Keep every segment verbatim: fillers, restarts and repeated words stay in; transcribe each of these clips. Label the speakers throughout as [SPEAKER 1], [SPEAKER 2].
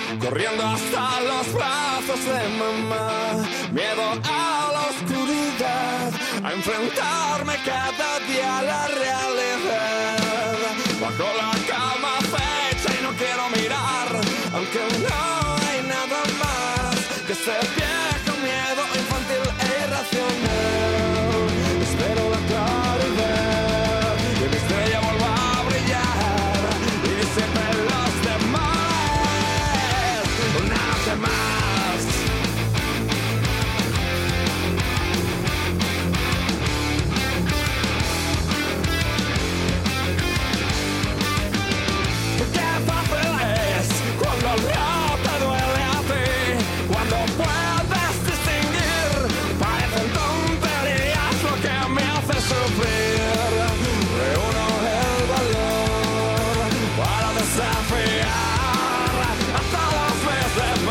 [SPEAKER 1] corriendo hasta los brazos de mamá. Miedo a la oscuridad, a enfrentarme cada día a la realidad. Bajo la cama fecha y no quiero mirar, aunque no hay nada más que ese viejo miedo infantil e irracional. Espero la claridad, que mi estrella vuelva a brillar y disipe los demás, nada más. Qué fácil es cuando el río te duele a ti, cuando puedes distinguir, parecen tonterías lo que me hace sufrir. Reúno el valor para desafiar a todos mis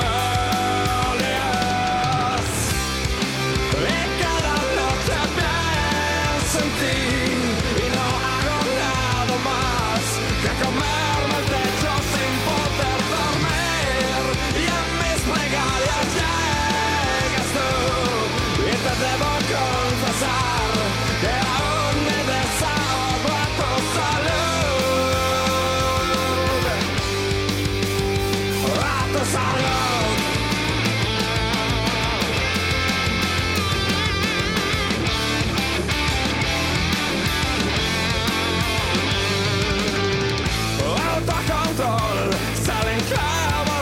[SPEAKER 1] demonios, y cada noche pienso en ti y no hago nada más que comerme el techo sin poder dormir, y en mis plegarias llegas tú y te debo confesar que aún me desahogo a tu salud, a tu salud. Autocontrol, salen clavos